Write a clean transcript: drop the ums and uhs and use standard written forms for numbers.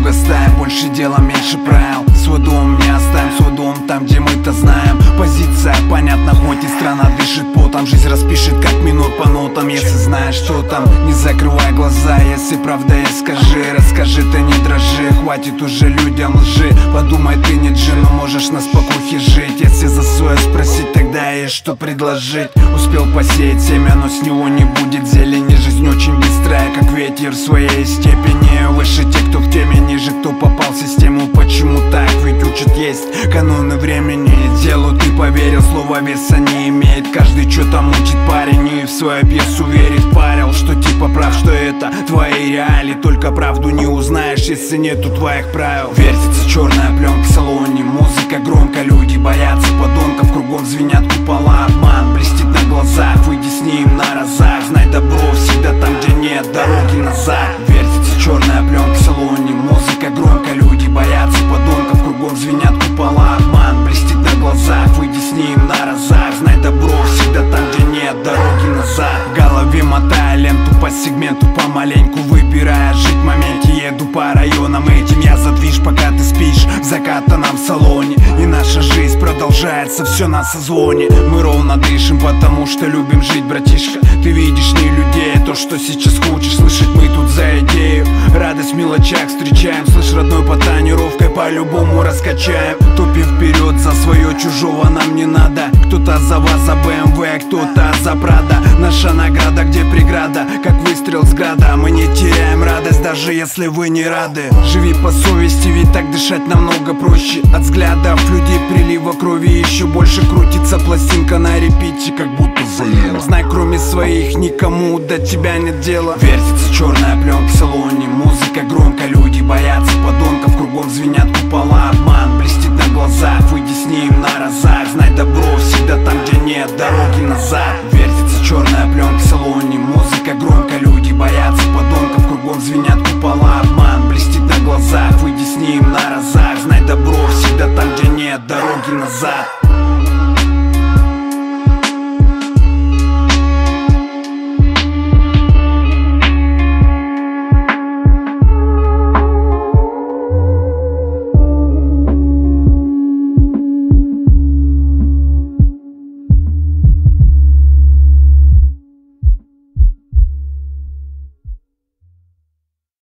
друга ставим, больше дела, меньше правил. Свой дом не оставим, свой дом там, где мы-то знаем. Позиция понятна, хоть и страна дышит потом. Жизнь распишет, как минор по нотам. Если знаешь, что там, не закрывай глаза. Если правда есть, скажи, расскажи, ты не дрожи. Хватит уже людям лжи, подумай, ты не джин, но можешь на спокухе жить. Если за свое спросить, тогда есть что предложить. Успел посеять семя, но с него не будет зелени. Жизнь очень быстрая, как ветер в своей степени. Выше те, кто в теме, ниже, кто попал в систему. Почему так? Ведь учат есть каноны времени. Делу ты поверил, слово веса не имеет. Каждый что-то мучит парень и в свою пьесу верит. Парил, что типа прав, что это твои реалии. Только правду не узнаешь, если нету твоих правил. Вертится черная пленка в салоне, музыка громко, люди боятся подонков. Кругом звенят купола, обман блестит на глазах. Выйди с ним на разах, знай добро всегда там, где нет дороги назад. Вертится черная пленка в салоне, музыка громко, люди боятся подонков. Кругом звенят купола, обман блестит на глазах. Выйди с ним на разах, знай добро всегда там, где нет дороги назад. В голове мотая ленту по сегменту, помаленьку выбирая жить в моменте. Еду по районам этим, я задвиж, пока ты спишь в закатанном салоне. И наша жизнь продолжается, все на созвоне. Мы ровно дышим, потому что любим жить, братишка. Ты видишь не людей, а то, что сейчас хочешь слышать. Мы тут за идею, радость в мелочах встречаем. Слышь, родной, по тонировкой по-любому раскачаем. Топим вперед, за свое чужого нам не надо. Кто-то за вас, за БМВ, а кто-то за Прада. Наша награда, где преграда, как выстрел с града. Мы не теряем радость, даже если вы не рады. Живи по совести, ведь так дышать намного проще. От взглядов людей прилива крови еще больше. Крутится пластинка на репите, как будто заела. Знай, кроме своих никому до тебя нет дела. Вертится черная пленка в салоне, музыка громко, люди боятся подонков. Кругом звенят купола, обман блестит на глазах. Выйди с ним на разах, знай добро всегда там, где нет дороги назад. Вертится черная пленка в салоне, музыка громко, люди боятся подонков. Кругом звенят купола, обман блестит на глазах. Выйди с ним на разах, знай добро всегда там, где нет дороги назад.